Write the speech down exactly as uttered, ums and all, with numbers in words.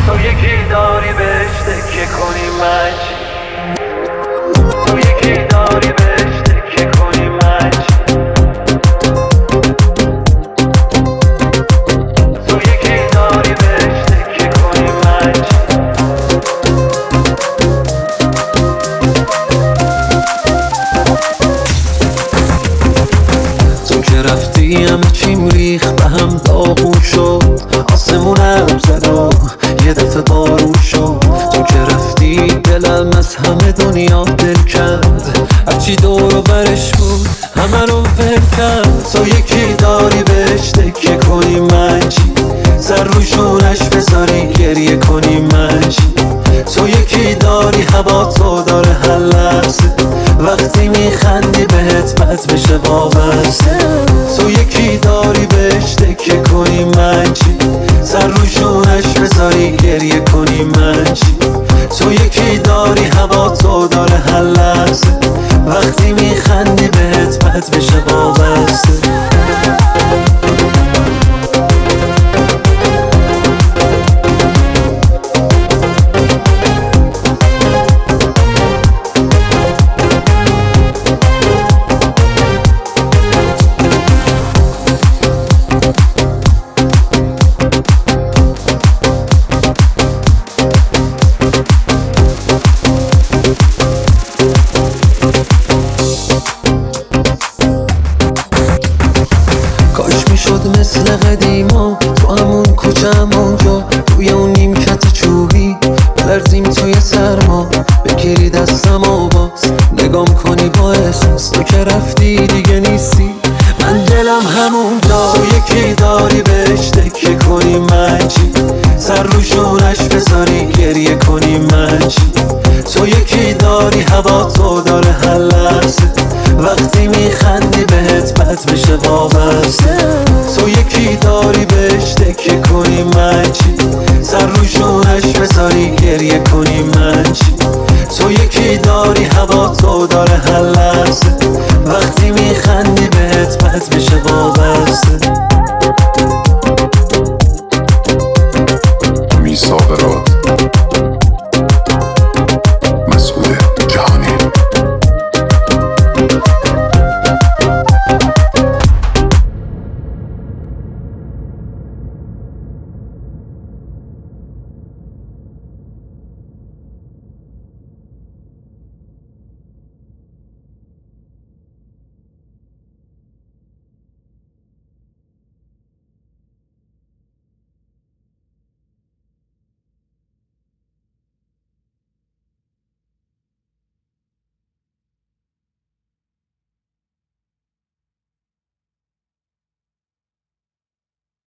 تو یکی داری بهش تکیه کنی من چی؟ تو یکی داری بهش تکیه کنی من چی؟ تو یکی داری بهش تکیه کنی من چی؟ تو که رفتی همه چیم ریخ به هم داغون شد، آسمون هم زد و یه دفعه بارون شد. تو که رفتی دلم از همه دنیا دل کند، هرچی دور و برش بود همه رو ول کرد. تو یکی داری بهش تکیه کنی من چی؟ سر روشونش بذاری گریه کنی من چی؟ تو یکی داری هوا تو داره هر لحظه، وقتی میخندی بهت بد بشه وابسته. تو یکی داری بهش تکیه کنی من چی؟ سر روشونش بذاری گریه کنی من چی؟ تو یکی داری هوا تو داره هر لحظه، وقتی میخندی بهت بد بشه وابسته. شد مثل قدیما تو همون کوچه‌مون جا، توی اون نیمکت چوبی بلرزیم توی سرما. بگیری دستم و باز نگام کنی با احساس، تو که رفتی دیگه نیستی من دلم همون جا. تو یکی داری بهش تکیه کنی من چی؟ سر روشونش بذاری گریه کنی من چی؟ تو یکی داری هوا تو داره هر لحظه، وقتی میخندی بهت بد بشه وابسته. تو یکی داری بهش تکیه کنی من چی؟ سر روشونش بذاری گریه کنی من چی؟ تو یکی داری هوا تو داره هر لحظه، وقتی میخندی بهت بد بشه وابسته.